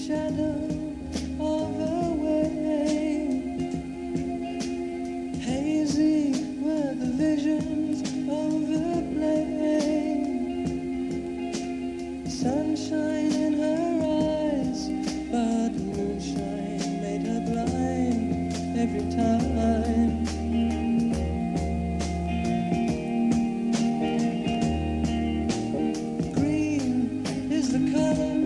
shadow of a wave. Hazy were the visions of the flame. Sunshine in her eyes, but moonshine made her blind every time. Green is the color